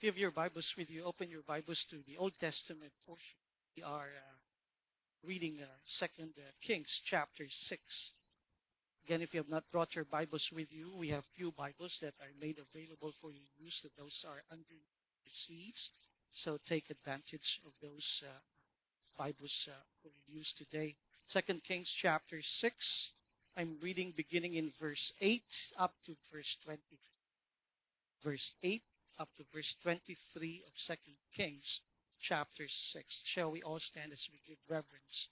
If you have your Bibles with you, open your Bibles to the Old Testament portion. We are reading Second Kings chapter 6. Again, if you have not brought your Bibles with you, we have few Bibles that are made available for your use. Those are under your seats. So take advantage of those Bibles for your use today. Second Kings chapter 6. I'm reading beginning in verse 8 up to verse 20. Verse 8 up to verse 23 of Second Kings chapter 6. Shall we all stand as we give reverence?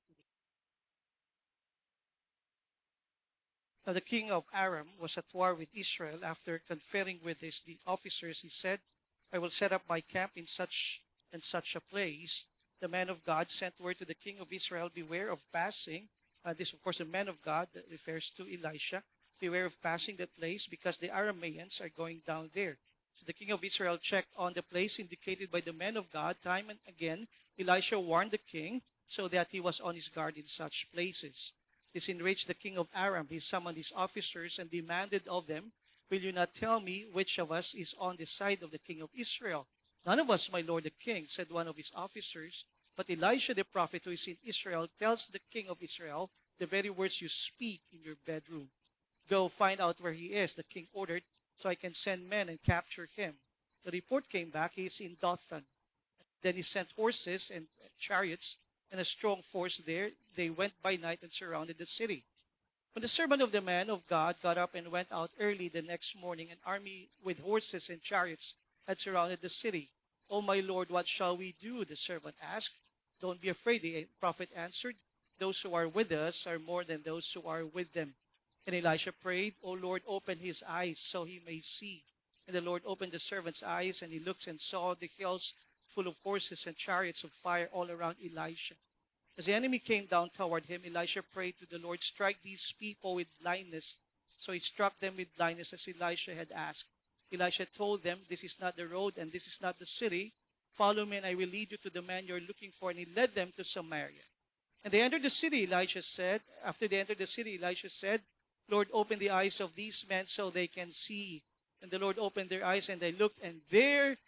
Now the king of Aram was at war with Israel. After conferring with the officers, he said, I will set up my camp in such and such a place. The man of God sent word to the king of Israel, beware of passing. This, of course, the man of God that refers to Elisha. Beware of passing that place because the Arameans are going down there. So the king of Israel checked on the place indicated by the man of God. Time and again, Elisha warned the king so that he was on his guard in such places. This enraged the king of Aram. He summoned his officers and demanded of them, will you not tell me which of us is on the side of the king of Israel? None of us, my lord the king, said one of his officers. But Elisha the prophet who is in Israel tells the king of Israel the very words you speak in your bedroom. Go find out where he is, the king ordered, so I can send men and capture him. The report came back, he is in Dothan. Then he sent horses and chariots and a strong force there. They went by night and surrounded the city. When the servant of the man of God got up and went out early the next morning, an army with horses and chariots had surrounded the city. Oh, my lord, what shall we do? The servant asked. Don't be afraid, the prophet answered. Those who are with us are more than those who are with them. And Elisha prayed, O Lord, open his eyes so he may see. And the Lord opened the servant's eyes, and he looked and saw the hills full of horses and chariots of fire all around Elisha. As the enemy came down toward him, Elisha prayed to the Lord, strike these people with blindness. So he struck them with blindness as Elisha had asked. Elisha told them, this is not the road and this is not the city. Follow me and I will lead you to the man you're looking for. And he led them to Samaria. And they entered the city, Elisha said. After they entered the city, Elisha said, Lord, open the eyes of these men so they can see. And the Lord opened their eyes and they looked, and there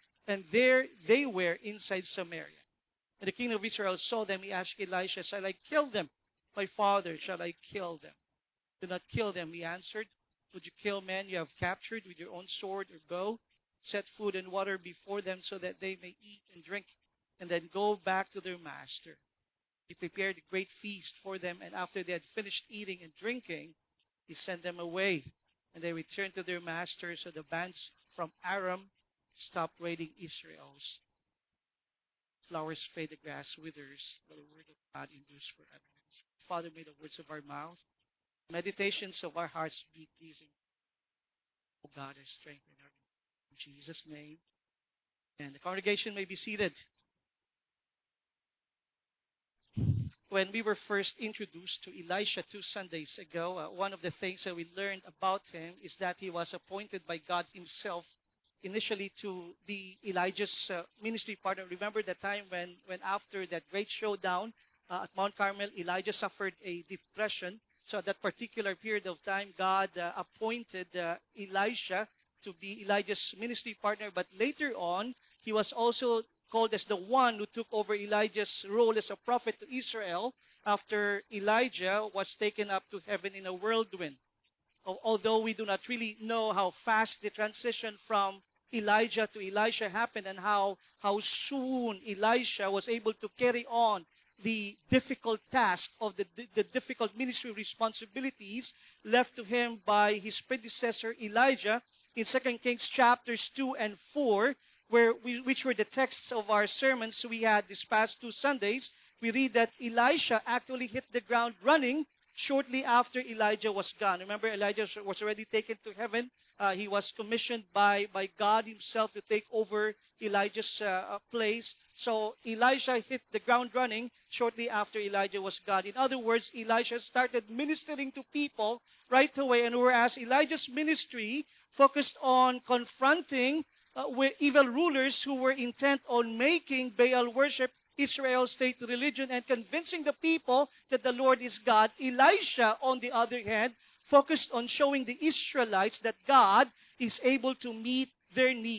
they were inside Samaria. And the king of Israel saw them. He asked Elisha, shall I kill them? My father, shall I kill them? Do not kill them, he answered. Would you kill men you have captured with your own sword or bow? Set food and water before them so that they may eat and drink, and then go back to their master. He prepared a great feast for them, and after they had finished eating and drinking, he sent them away, and they returned to their master. So the bands from Aram stopped raiding Israel's. Flowers fade, the grass withers, but the word of God endures forever. Father, may the words of our mouth, meditations of our hearts be pleasing. O God, our strength and our in Jesus' name. And the congregation may be seated. When we were first introduced to Elisha 2 Sundays ago, one of the things that we learned about him is that he was appointed by God himself initially to be Elijah's ministry partner. Remember the time when after that great showdown at Mount Carmel, Elijah suffered a depression. So at that particular period of time, God appointed Elisha to be Elijah's ministry partner. But later on, he was also called as the one who took over Elijah's role as a prophet to Israel after Elijah was taken up to heaven in a whirlwind. Although we do not really know how fast the transition from Elijah to Elisha happened and how soon Elisha was able to carry on the difficult task of the difficult ministry responsibilities left to him by his predecessor Elijah in 2 Kings chapters 2 and 4, which were the texts of our sermons we had this past 2 Sundays, we read that Elisha actually hit the ground running shortly after Elijah was gone. Remember, Elijah was already taken to heaven. He was commissioned by God himself to take over Elijah's place. So Elisha hit the ground running shortly after Elijah was gone. In other words, Elisha started ministering to people right away. And whereas Elijah's ministry focused on confronting with evil rulers who were intent on making Baal worship Israel's state religion and convincing the people that the Lord is God, Elisha, on the other hand, focused on showing the Israelites that God is able to meet their needs.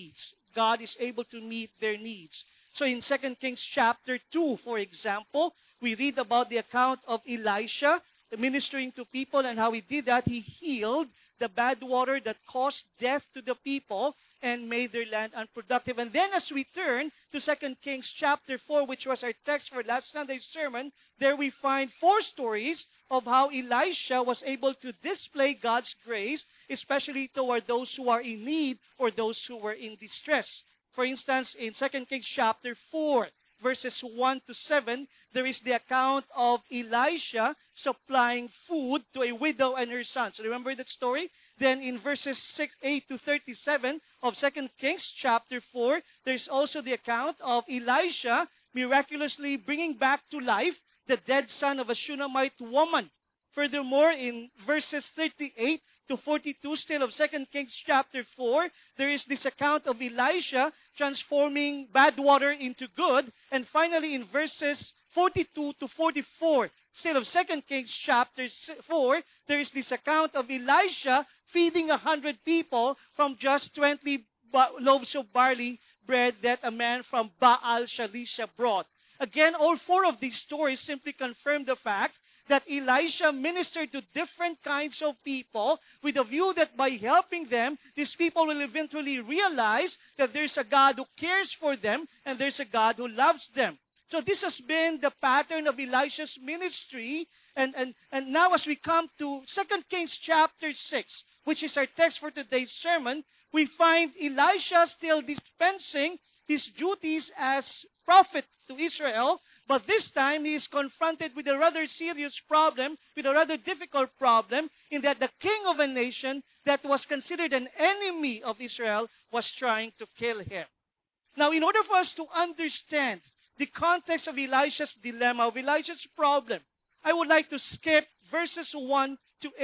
God is able to meet their needs. So in 2 Kings chapter 2, for example, we read about the account of Elisha ministering to people and how he did that. He healed the bad water that caused death to the people and made their land unproductive. And then as we turn to 2 Kings chapter 4, which was our text for last Sunday's sermon, there we find 4 stories of how Elisha was able to display God's grace, especially toward those who are in need or those who were in distress. For instance, in 2 Kings chapter 4, verses 1 to 7, there is the account of Elisha supplying food to a widow and her sons. Remember that story? Then in verses 8 to 37 of 2 Kings chapter 4, there's also the account of Elisha miraculously bringing back to life the dead son of a Shunammite woman. Furthermore, in verses 38 to 42, still of 2 Kings chapter 4, there is this account of Elisha transforming bad water into good. And finally, in verses 42 to 44, still of 2 Kings chapter 4, there is this account of Elisha feeding 100 people from just 20 loaves of barley bread that a man from Baal Shalisha brought. Again, all 4 of these stories simply confirm the fact that Elisha ministered to different kinds of people with a view that by helping them, these people will eventually realize that there's a God who cares for them and there's a God who loves them. So this has been the pattern of Elisha's ministry. And now as we come to 2 Kings chapter 6, which is our text for today's sermon, we find Elisha still dispensing his duties as prophet to Israel. But this time, he is confronted with a rather serious problem, with a rather difficult problem, in that the king of a nation that was considered an enemy of Israel was trying to kill him. Now, in order for us to understand the context of Elisha's dilemma, of Elisha's problem, I would like to skip verses 1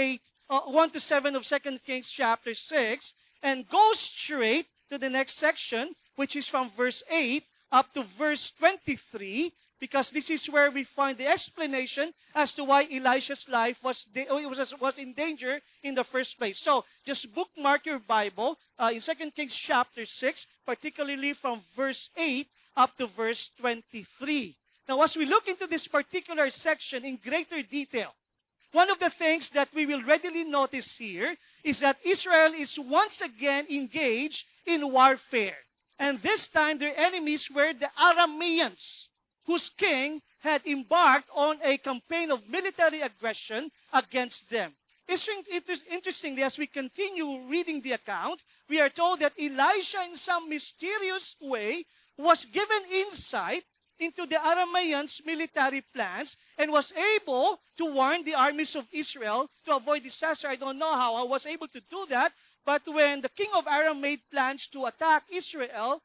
to 7 of 2 Kings chapter 6 and go straight to the next section, which is from verse 8 up to verse 23, because this is where we find the explanation as to why Elisha's life was in danger in the first place. So, just bookmark your Bible in 2 Kings chapter 6, particularly from verse 8 up to verse 23. Now, as we look into this particular section in greater detail, one of the things that we will readily notice here is that Israel is once again engaged in warfare. And this time, their enemies were the Arameans, whose king had embarked on a campaign of military aggression against them. Interestingly, as we continue reading the account, we are told that Elisha, in some mysterious way, was given insight into the Arameans' military plans and was able to warn the armies of Israel to avoid disaster. I don't know how I was able to do that, but when the king of Aram made plans to attack Israel,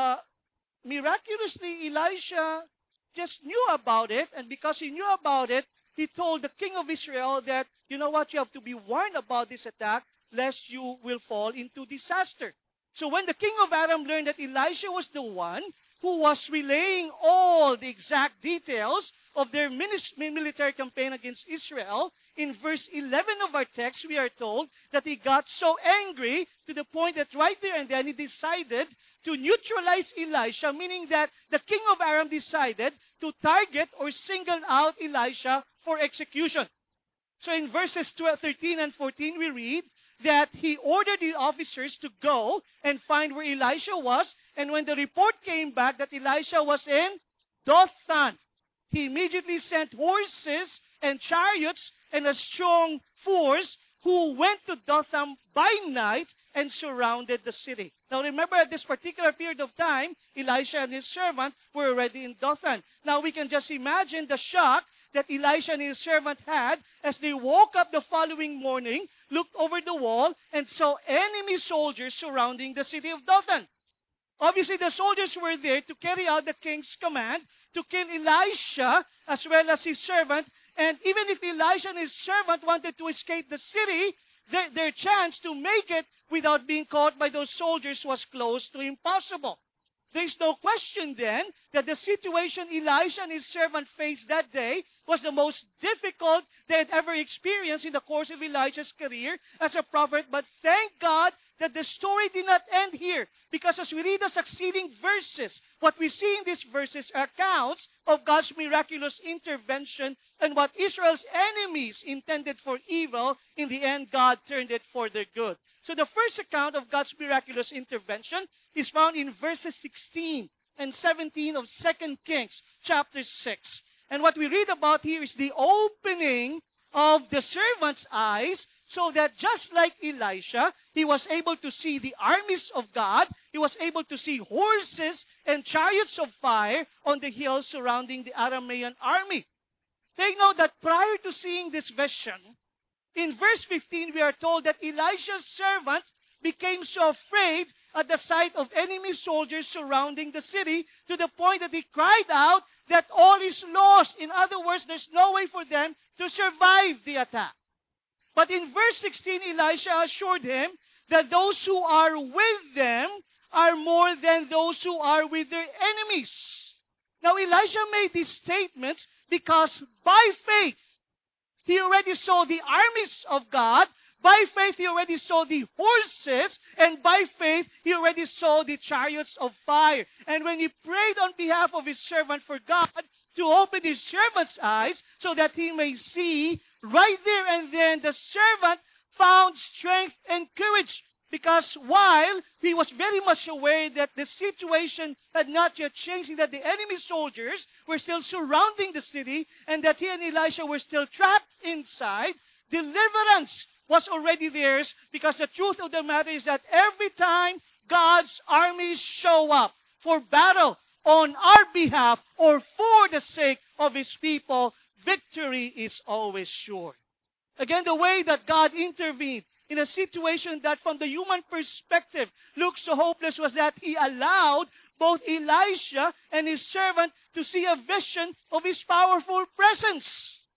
miraculously Elisha just knew about it, and because he knew about it, he told the king of Israel that, you know what, you have to be warned about this attack, lest you will fall into disaster. So when the king of Aram learned that Elisha was the one who was relaying all the exact details of their military campaign against Israel, in verse 11 of our text, we are told that he got so angry to the point that right there and then he decided to neutralize Elisha, meaning that the king of Aram decided to target or single out Elisha for execution. So in verses 13 and 14, we read that he ordered the officers to go and find where Elisha was, and when the report came back that Elisha was in Dothan, he immediately sent horses and chariots and a strong force who went to Dothan by night and surrounded the city. Now remember, at this particular period of time, Elisha and his servant were already in Dothan. Now we can just imagine the shock that Elisha and his servant had as they woke up the following morning, looked over the wall, and saw enemy soldiers surrounding the city of Dothan. Obviously, the soldiers were there to carry out the king's command to kill Elisha as well as his servant. And even if Elisha and his servant wanted to escape the city, their chance to make it without being caught by those soldiers was close to impossible. There's no question then that the situation Elisha and his servant faced that day was the most difficult they had ever experienced in the course of Elisha's career as a prophet. But thank God that the story did not end here. Because as we read the succeeding verses, what we see in these verses are accounts of God's miraculous intervention, and what Israel's enemies intended for evil, in the end, God turned it for their good. So the first account of God's miraculous intervention is found in verses 16 and 17 of 2 Kings chapter 6. And what we read about here is the opening of the servant's eyes, so that just like Elisha, he was able to see the armies of God. He was able to see horses and chariots of fire on the hills surrounding the Aramean army. Take note that prior to seeing this vision, in verse 15, we are told that Elisha's servant became so afraid at the sight of enemy soldiers surrounding the city, to the point that he cried out that all is lost. In other words, there's no way for them to survive the attack. But in verse 16, Elisha assured him that those who are with them are more than those who are with their enemies. Now, Elisha made these statements because by faith, he already saw the armies of God. By faith, he already saw the horses. And by faith, he already saw the chariots of fire. And when he prayed on behalf of his servant for God to open his servant's eyes so that he may see, right there and then the servant found strength and courage. Because while he was very much aware that the situation had not yet changed, that the enemy soldiers were still surrounding the city, and that he and Elisha were still trapped inside, deliverance was already theirs. Because the truth of the matter is that every time God's armies show up for battle on our behalf or for the sake of His people, victory is always sure. Again, the way that God intervened in a situation that from the human perspective looks so hopeless was that He allowed both Elisha and his servant to see a vision of His powerful presence.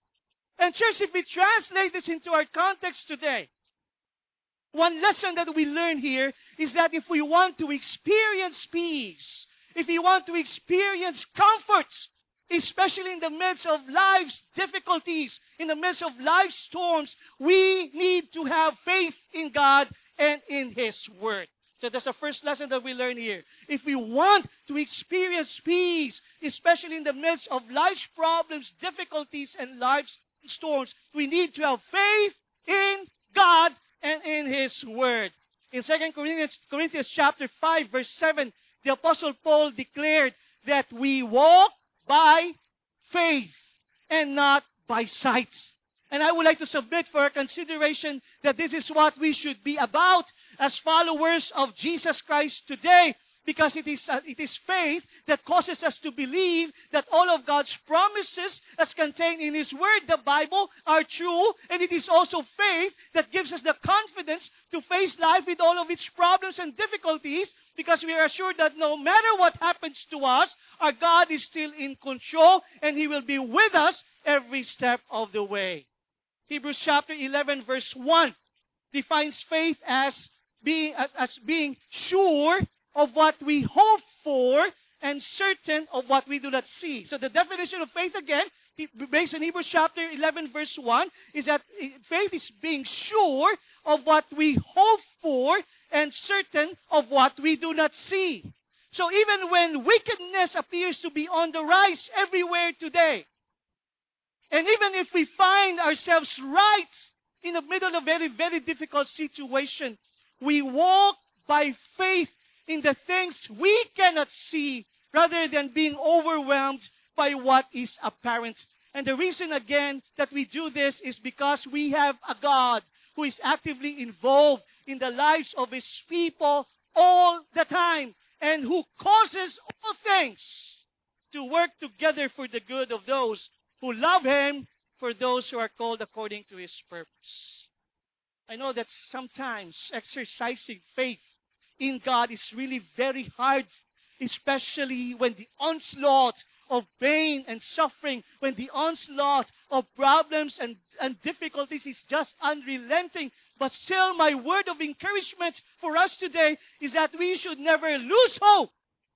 And church, if we translate this into our context today, one lesson that we learn here is that if we want to experience peace, if we want to experience comfort, especially in the midst of life's difficulties, in the midst of life's storms, we need to have faith in God and in His Word. So that's the first lesson that we learn here. If we want to experience peace, especially in the midst of life's problems, difficulties, and life's storms, we need to have faith in God and in His Word. In 2 Corinthians chapter 5, verse 7, the Apostle Paul declared that we walk by faith and not by sight. And I would like to submit for our consideration that this is what we should be about as followers of Jesus Christ today, because it is faith that causes us to believe that all of God's promises as contained in His Word, the Bible, are true. And it is also faith that gives us the confidence to face life with all of its problems and difficulties, because we are assured that no matter what happens to us, our God is still in control and He will be with us every step of the way. Hebrews chapter 11 verse 1 defines faith as being sure of what we hope for and certain of what we do not see. So the definition of faith again, based on Hebrews chapter 11 verse 1, is that faith is being sure of what we hope for and certain of what we do not see. So even when wickedness appears to be on the rise everywhere today, and even if we find ourselves right in the middle of a very, very difficult situation, we walk by faith in the things we cannot see rather than being overwhelmed by what is apparent. And the reason again that we do this is because we have a God who is actively involved in the lives of His people all the time, and who causes all things to work together for the good of those who love Him, for those who are called according to His purpose. I know that sometimes exercising faith in God is really very hard, especially when the onslaught of pain and suffering, when the onslaught of problems and difficulties is just unrelenting. But still, my word of encouragement for us today is that we should never lose hope.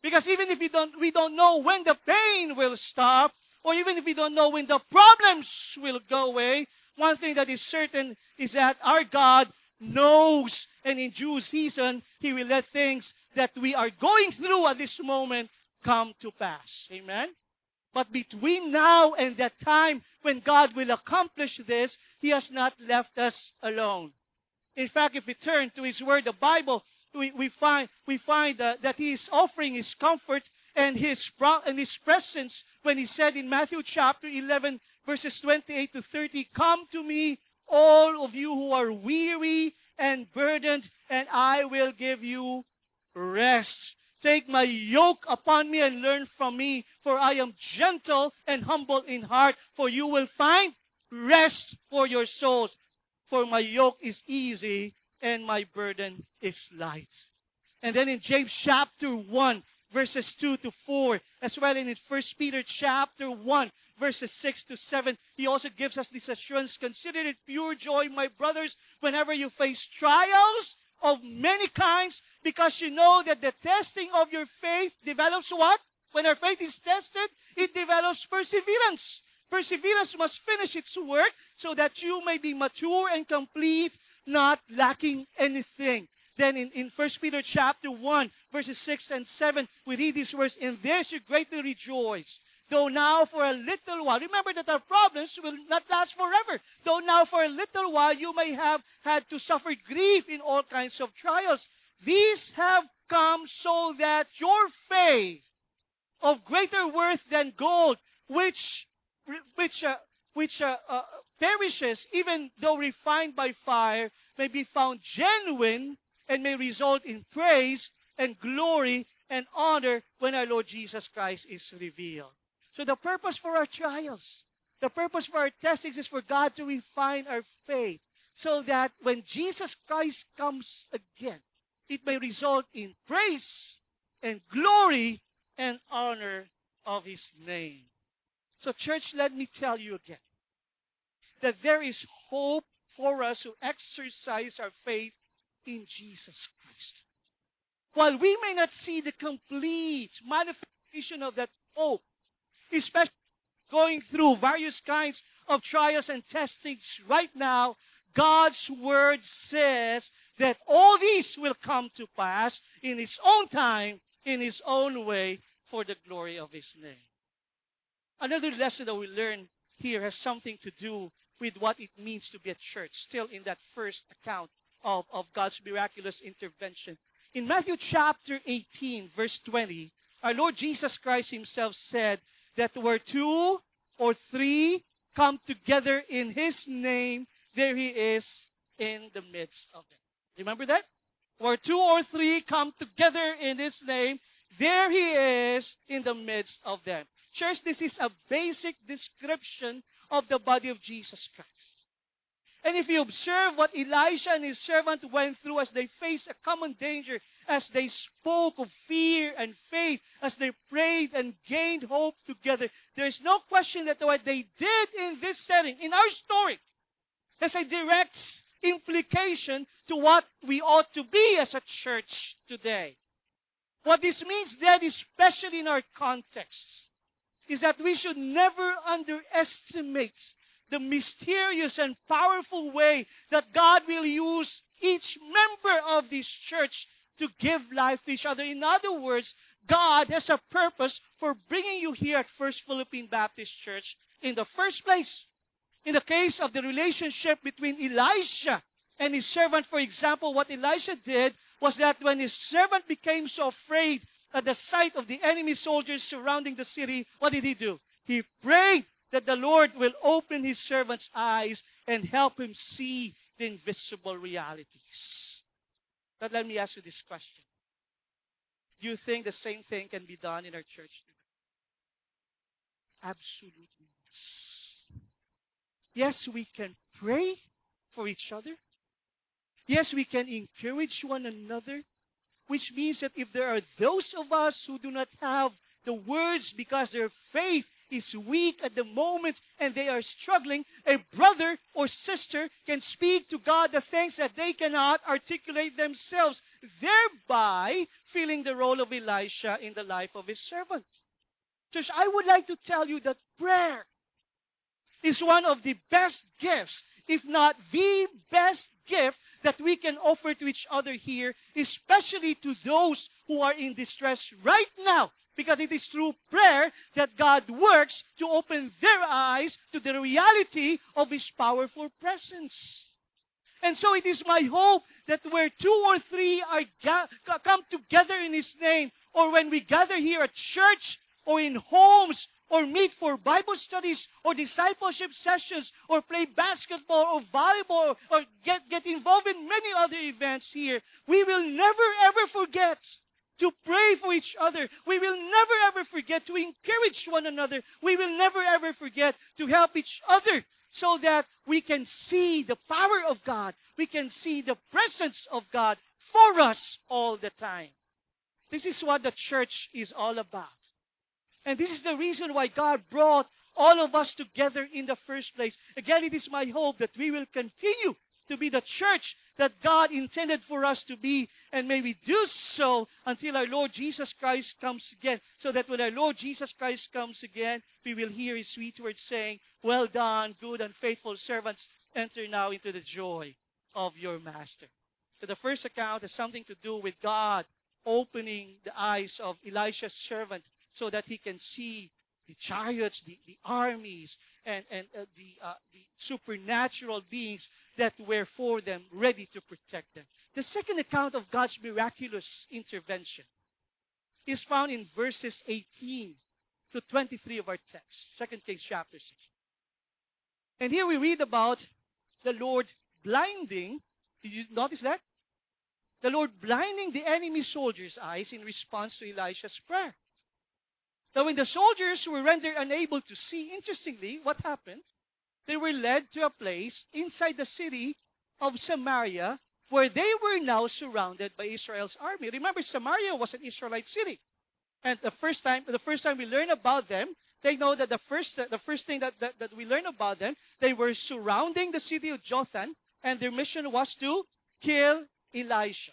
Because even if we don't know when the pain will stop, or even if we don't know when the problems will go away, one thing that is certain is that our God knows, and in due season, He will let things that we are going through at this moment come to pass. Amen? But between now and that time when God will accomplish this, He has not left us alone. In fact, if we turn to His Word, the Bible, we find that He is offering His comfort and His presence when He said in Matthew chapter 11, verses 28 to 30, "Come to me, all of you who are weary and burdened, and I will give you rest. Take my yoke upon me and learn from me, for I am gentle and humble in heart, for you will find rest for your souls. For my yoke is easy and my burden is light." And then in James chapter 1, verses 2 to 4, as well in 1 Peter chapter 1, verses 6 to 7, he also gives us this assurance: "Consider it pure joy, my brothers, whenever you face trials of many kinds, because you know that the testing of your faith develops" what? When our faith is tested, it develops perseverance. Perseverance must finish its work so that you may be mature and complete, not lacking anything. Then in 1 Peter chapter 1, verses 6 and 7, we read these words: "In this you greatly rejoice, though now for a little while." Remember that our problems will not last forever. "Though now for a little while you may have had to suffer grief in all kinds of trials. These have come so that your faith, of greater worth than gold, which perishes, even though refined by fire, may be found genuine and may result in praise and glory and honor when our Lord Jesus Christ is revealed." So the purpose for our trials, the purpose for our testings is for God to refine our faith, so that when Jesus Christ comes again, it may result in praise and glory and honor of His name. So church, let me tell you again that there is hope for us to exercise our faith in Jesus Christ. While we may not see the complete manifestation of that hope, especially going through various kinds of trials and testings right now, God's Word says that all these will come to pass in His own time, in His own way, for the glory of His name. Another lesson that we learn here has something to do with what it means to be a church, still in that first account of God's miraculous intervention. In Matthew chapter 18, verse 20, our Lord Jesus Christ Himself said that where two or three come together in His name, there He is in the midst of them. Remember that? Where two or three come together in His name, there He is in the midst of them. Church, this is a basic description of the body of Jesus Christ. And if you observe what Elisha and his servant went through as they faced a common danger, as they spoke of fear and faith, as they prayed and gained hope together, there is no question that what they did in this setting, in our story, has a direct implication to what we ought to be as a church today. What this means then, especially in our context, is that we should never underestimate the mysterious and powerful way that God will use each member of this church to give life to each other. In other words, God has a purpose for bringing you here at First Philippine Baptist Church in the first place. In the case of the relationship between Elisha and his servant, for example, what Elisha did was that when his servant became so afraid at the sight of the enemy soldiers surrounding the city, what did he do? He prayed that the Lord will open his servant's eyes and help him see the invisible realities. But let me ask you this question. Do you think the same thing can be done in our church today? Absolutely yes. Yes, we can pray for each other. Yes, we can encourage one another, which means that if there are those of us who do not have the words because their faith is weak at the moment and they are struggling, a brother or sister can speak to God the things that they cannot articulate themselves, thereby filling the role of Elisha in the life of his servant. Church, I would like to tell you that prayer is one of the best gifts, if not the best gift that we can offer to each other here, especially to those who are in distress right now. Because it is through prayer that God works to open their eyes to the reality of His powerful presence. And so it is my hope that where two or three are come together in His name, or when we gather here at church, or in homes, or meet for Bible studies, or discipleship sessions, or play basketball, or volleyball, or get involved in many other events here, we will never ever forget to pray for each other. We will never ever forget to encourage one another. We will never ever forget to help each other so that we can see the power of God. We can see the presence of God for us all the time. This is what the church is all about. And this is the reason why God brought all of us together in the first place. Again, it is my hope that we will continue to be the church that God intended for us to be. And may we do so until our Lord Jesus Christ comes again. So that when our Lord Jesus Christ comes again, we will hear His sweet words saying, "Well done, good and faithful servants. Enter now into the joy of your master." So the first account has something to do with God opening the eyes of Elisha's servant so that he can see the chariots, the armies, and the supernatural beings that were for them, ready to protect them. The second account of God's miraculous intervention is found in verses 18 to 23 of our text, 2 Kings chapter 6. And here we read about the Lord blinding, did you notice that? The Lord blinding the enemy soldiers' eyes in response to Elisha's prayer. Now, when the soldiers were rendered unable to see, interestingly, what happened? They were led to a place inside the city of Samaria where they were now surrounded by Israel's army. Remember, Samaria was an Israelite city. And the first time we learn about them, they know that the first thing that we learn about them, they were surrounding the city of Jotham, and their mission was to kill Elisha.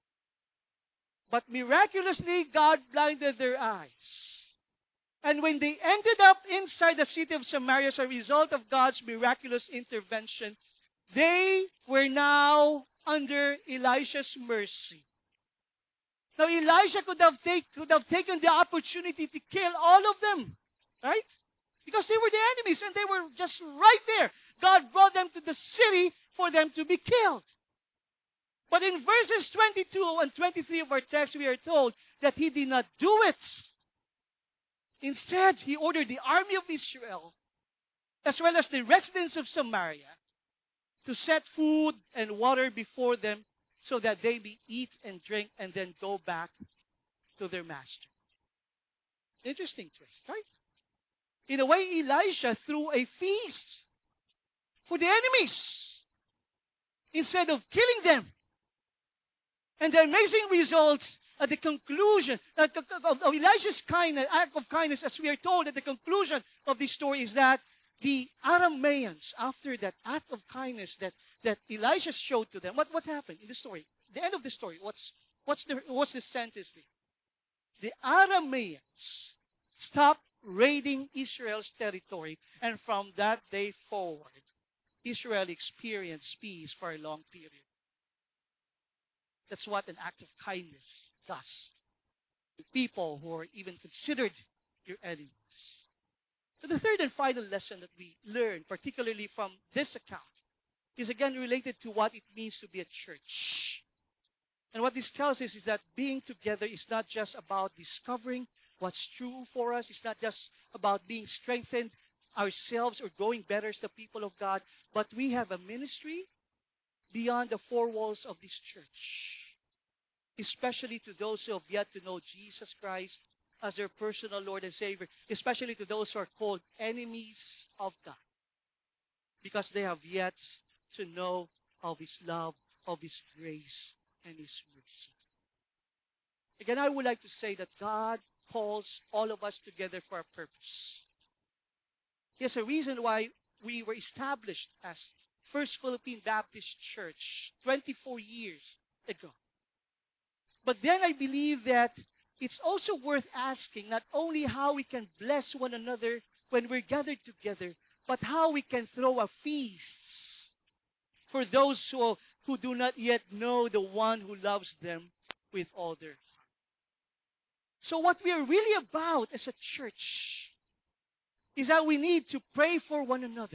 But miraculously, God blinded their eyes. And when they ended up inside the city of Samaria as a result of God's miraculous intervention, they were now under Elisha's mercy. Now, Elisha could have taken the opportunity to kill all of them, right? Because they were the enemies and they were just right there. God brought them to the city for them to be killed. But in verses 22 and 23 of our text, we are told that he did not do it. Instead, he ordered the army of Israel, as well as the residents of Samaria, to set food and water before them so that they may eat and drink and then go back to their master. Interesting twist, right? In a way, Elisha threw a feast for the enemies instead of killing them. And the amazing results at the conclusion of Elisha's kindness, act of kindness, as we are told at the conclusion of this story, is that the Arameans, after that act of kindness that Elisha showed to them, what happened in the story? The end of the story, what's the sentence there? The Arameans stopped raiding Israel's territory, and from that day forward, Israel experienced peace for a long period. That's what an act of kindness does to people who are even considered your enemies. So the third and final lesson that we learn, particularly from this account, is again related to what it means to be a church. And what this tells us is that being together is not just about discovering what's true for us. It's not just about being strengthened ourselves or growing better as the people of God, but we have a ministry beyond the four walls of this church, especially to those who have yet to know Jesus Christ as their personal Lord and Savior, especially to those who are called enemies of God, because they have yet to know of His love, of His grace, and His mercy. Again, I would like to say that God calls all of us together for a purpose. Here's a reason why we were established as First Philippine Baptist Church 24 years ago. But then I believe that it's also worth asking not only how we can bless one another when we're gathered together, but how we can throw a feast for those who do not yet know the one who loves them with all their heart. So what we are really about as a church is that we need to pray for one another.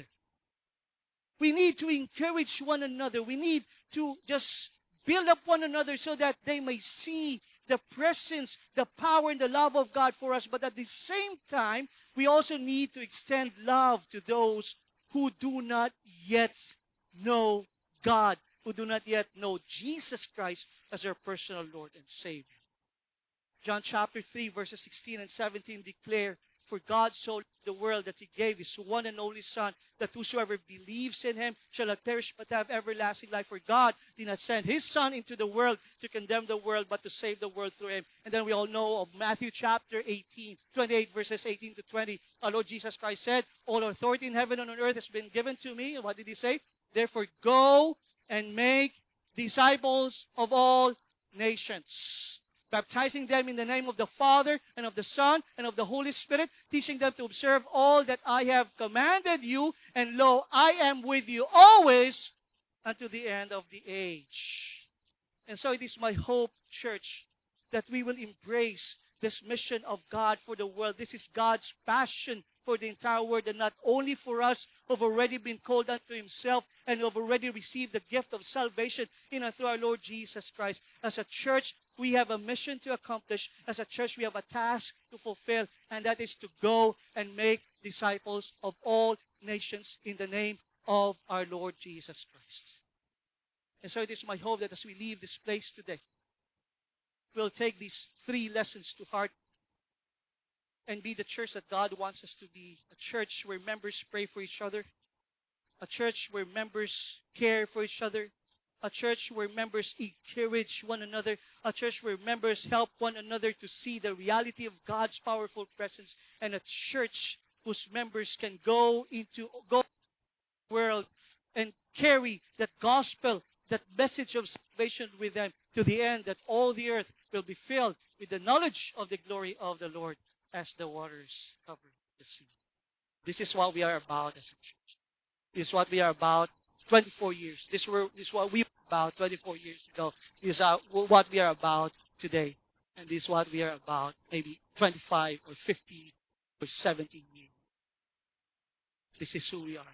We need to encourage one another. We need to just build up one another so that they may see the presence, the power, and the love of God for us. But at the same time, we also need to extend love to those who do not yet know God, who do not yet know Jesus Christ as their personal Lord and Savior. John chapter 3, verses 16 and 17 declare, "For God so loved the world that He gave His one and only Son, that whosoever believes in Him shall not perish but have everlasting life. For God did not send His Son into the world to condemn the world, but to save the world through Him." And then we all know of Matthew chapter 28, verses 18 to 20. Our Lord Jesus Christ said, "All authority in heaven and on earth has been given to me." And what did He say? "Therefore go and make disciples of all nations, baptizing them in the name of the Father and of the Son and of the Holy Spirit, teaching them to observe all that I have commanded you. And lo, I am with you always unto the end of the age." And so it is my hope, church, that we will embrace this mission of God for the world. This is God's passion for the entire world, and not only for us who have already been called unto Himself and who have already received the gift of salvation in and through our Lord Jesus Christ. As a church, we have a mission to accomplish. As a church, we have a task to fulfill, and that is to go and make disciples of all nations in the name of our Lord Jesus Christ. And so it is my hope that as we leave this place today, we'll take these 3 lessons to heart and be the church that God wants us to be. A church where members pray for each other. A church where members care for each other. A church where members encourage one another. A church where members help one another to see the reality of God's powerful presence. And a church whose members can go into the world and carry that gospel, that message of salvation with them to the end, that all the earth will be filled with the knowledge of the glory of the Lord as the waters cover the sea. This is what we are about as a church. This is what we are about 24 years. This is what we were about 24 years ago. This is what we are about today. And this is what we are about maybe 25 or 50 or 70 years. This is who we are.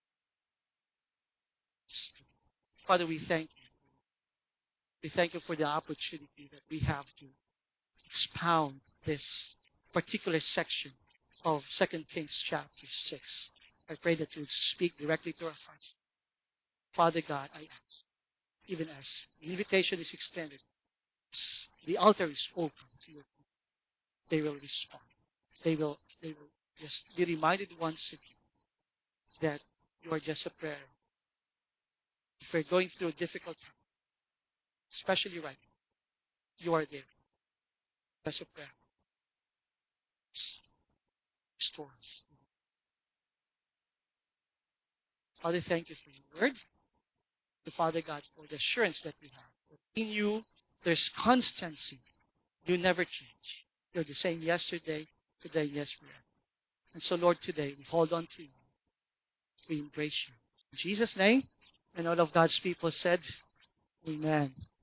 Father, we thank you. We thank you for the opportunity that we have to expound this particular section of 2 Kings chapter 6. I pray that you would speak directly to our hearts. Father God, I ask, even as the invitation is extended, the altar is open to your people. They will respond. They will just be reminded once again that you are just a prayer. If we're going through a difficult time, especially right now, you are there. Just a prayer. Restore us. Father, thank you for your word. To Father God, for the assurance that we have. In you, there's constancy. You never change. You're the same yesterday, today, yes, forever. And so, Lord, today, we hold on to you. We embrace you. In Jesus' name, and all of God's people said, Amen.